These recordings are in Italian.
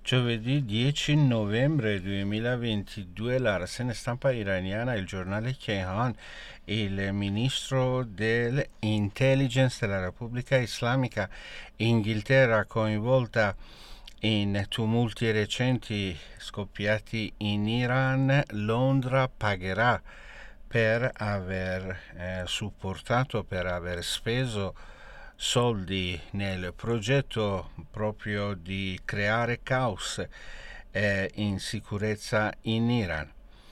Giovedì 10 novembre 2022 la rassegna stampa iraniana, il giornale Kayhan, il ministro dell'intelligence della Repubblica Islamica, Inghilterra coinvolta in tumulti recenti scoppiati in Iran, Londra pagherà per aver supportato, per aver speso soldi nel progetto proprio di creare caos e insicurezza in Iran.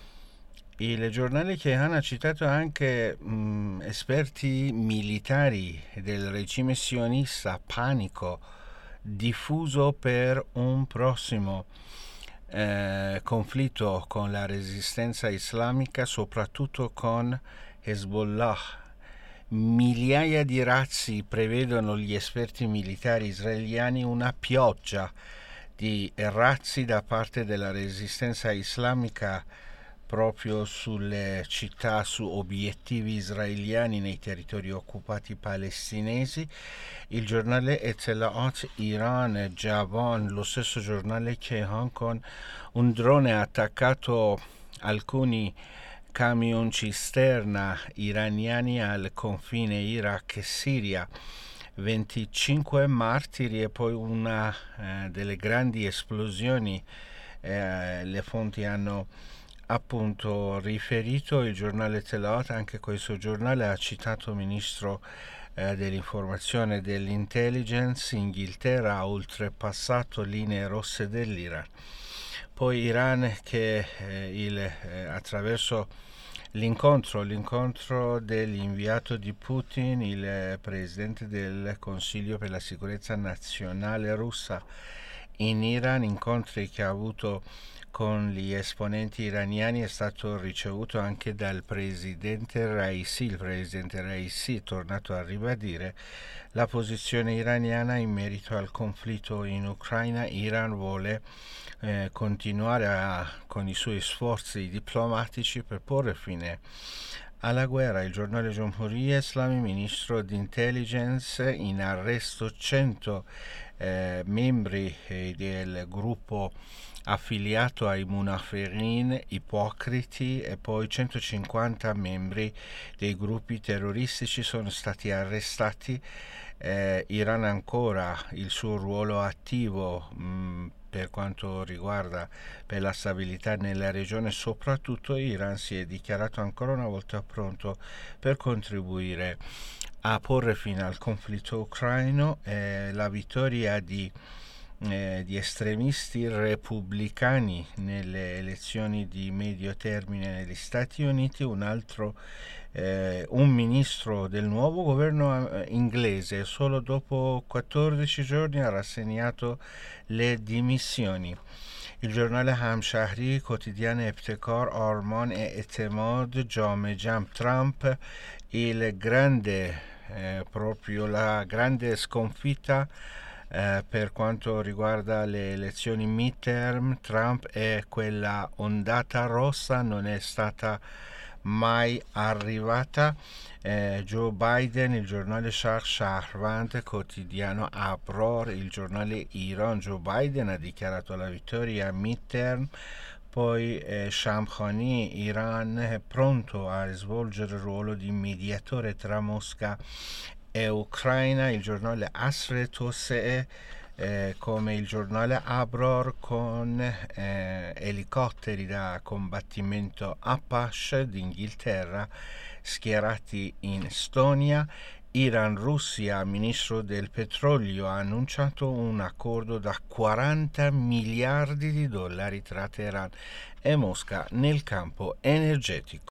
Il giornale Kayhan ha citato anche esperti militari del regime sionista, panico diffuso per un prossimo conflitto con la resistenza islamica, soprattutto con Hezbollah. Migliaia di razzi, prevedono gli esperti militari israeliani, una pioggia di razzi da parte della resistenza islamica proprio sulle città, su obiettivi israeliani nei territori occupati palestinesi. Il giornale Etzelaat Iran Javan, lo stesso giornale Kayhan, con un drone ha attaccato alcuni camion cisterna iraniani al confine Iraq e Siria. 25 martiri e poi una delle grandi esplosioni, le fonti hanno appunto riferito. Il giornale Telat, anche questo giornale, ha citato il ministro dell'informazione e dell'intelligence: Inghilterra ha oltrepassato linee rosse dell'Iran. Poi Iran che attraverso l'incontro dell'inviato di Putin, il presidente del Consiglio per la sicurezza nazionale russa in Iran, incontri che ha avuto con gli esponenti iraniani, è stato ricevuto anche dal presidente Raisi. Il presidente Raisi è tornato a ribadire la posizione iraniana in merito al conflitto in Ucraina. Iran vuole continuare con i suoi sforzi diplomatici per porre fine alla guerra. Il giornale Jomhuriye Islami, ministro di intelligence, in arresto 100 membri del gruppo affiliato ai Munafirin, ipocriti, e poi 150 membri dei gruppi terroristici sono stati arrestati. Iran ancora il suo ruolo attivo per quanto riguarda per la stabilità nella regione. Soprattutto Iran si è dichiarato ancora una volta pronto per contribuire a porre fine al conflitto ucraino. La vittoria di estremisti repubblicani nelle elezioni di medio termine negli Stati Uniti. Un ministro del nuovo governo inglese solo dopo 14 giorni ha rassegnato le dimissioni. Il giornale Hamshahri, quotidiano Eptekar, Arman e Etemad, Jame Jam Trump, proprio la grande sconfitta per quanto riguarda le elezioni midterm. Trump e quella ondata rossa non è stata mai arrivata. Joe Biden, il giornale Sharq Shahroand, quotidiano Abror, il giornale Iran. Joe Biden ha dichiarato la vittoria midterm. Poi Shamkhani, Iran è pronto a svolgere il ruolo di mediatore tra Mosca e Ucraina. Il giornale Asr Tossee, come il giornale Abror, con elicotteri da combattimento Apache d'Inghilterra schierati in Estonia. Iran-Russia, ministro del petrolio, ha annunciato un accordo da 40 miliardi di dollari tra Teheran e Mosca nel campo energetico.